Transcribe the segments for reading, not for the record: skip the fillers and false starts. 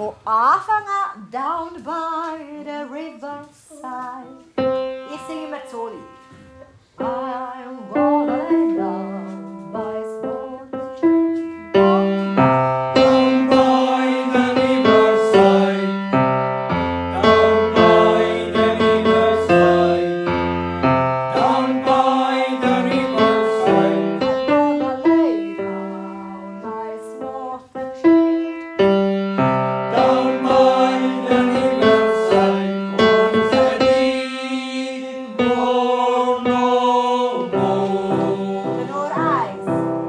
Von Anfang an down by the riverside. Ich singe immer das Soli. I'm gonna lay down by Swan Street. Down by the riverside, down by the riverside, down by the riverside. I'm gonna lay down by Swan Street. Down by the riverside, on the deep, oh no more. Tenor eyes.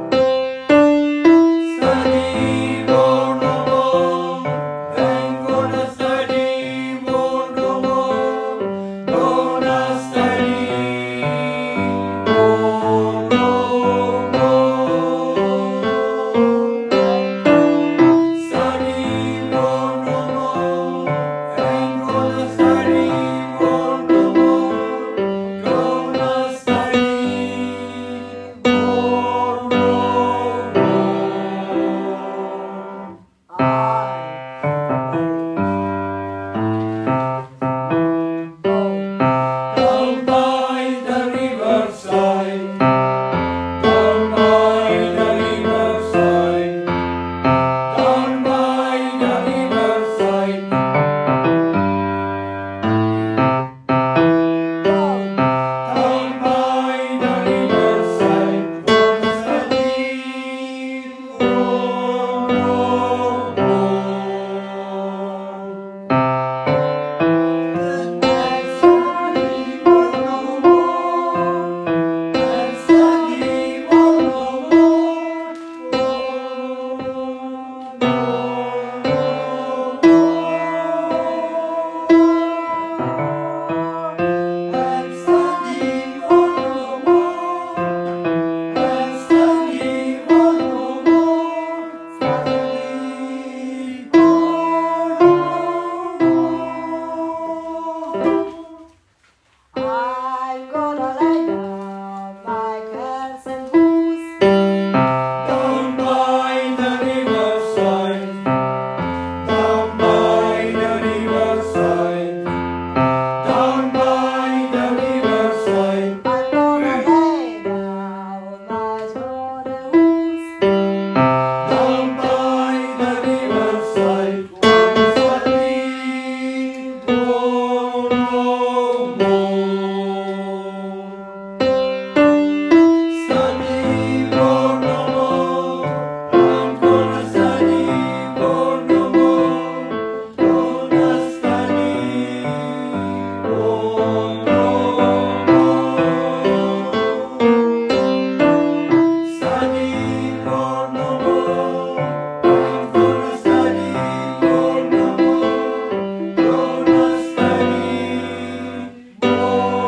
Study, oh no more. Then gonna study, oh no more. Gonna study, oh no more. Study, oh no more. Then gonna study, oh no more. Gonna study, oh no Down by the riverside, down by the riverside, down by the riverside, down by the riverside, gonna study, oh no more. I'm gonna lay down my curls and woes. Down by the riverside, down by the riverside, down by the riverside, I'm gonna lay down my shoulder woes. down by the riverside, gonna study, oh no more. Study, oh no more. I'm gonna study, oh no more. Gonna study, oh no more. Study, oh no more. I'm gonna study, oh no more. Gonna study, oh no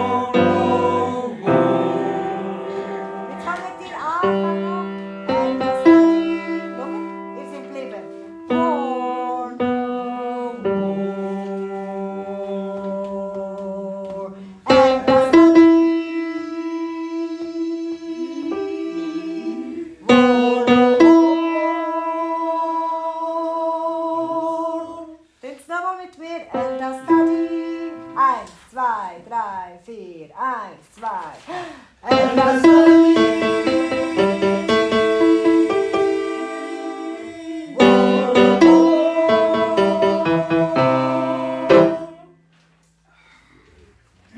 more. Wir fangen den Anfang noch. And the study. Look, ihr seid geblieben. Oh no more. And the study. More no more. Sind's nochmal mit mir? And the study. 1, 2, 3, 4. 1, 2. And the study.